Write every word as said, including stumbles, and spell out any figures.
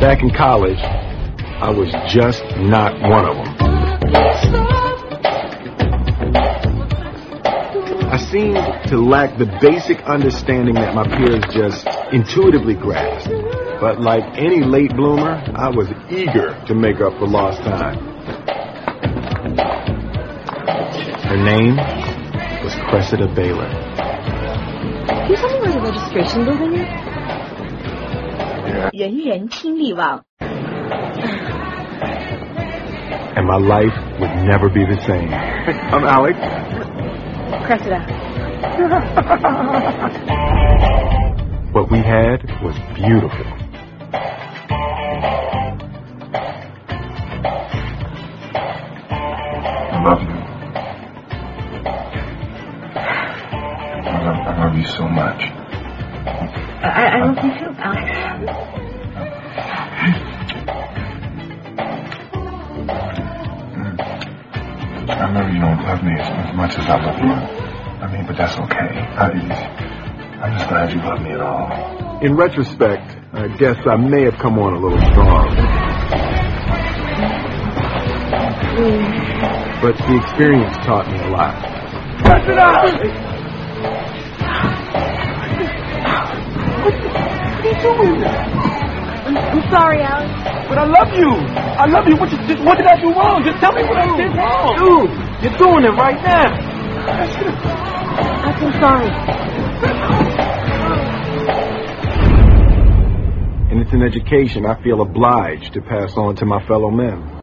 Back in college, I was just not one of them. I seemed to lack the basic understanding that my peers just intuitively grasped. But like any late bloomer, I was eager to make up for lost time. Her name was Cressida Baylor. Can you tell me where the registration building is? 人人听力王 And my life would never be the same. I'm Alex. Cressida. What we had was beautiful. I love you. I love, I love you so much. I, I love you too, Alex. I know you don't love me as, as much as I love you. I mean, but that's okay. I, I'm just glad you love me at all. In retrospect, I guess I may have come on a little strong. But the experience taught me a lot. Cut it out! What are you doing? I'm, I'm sorry, Alex. But I love you. I love you. What, you, just, what did I do wrong? Just tell me what I did wrong. Dude, you're doing it right now. I'm so sorry. And it's an education I feel obliged to pass on to my fellow men.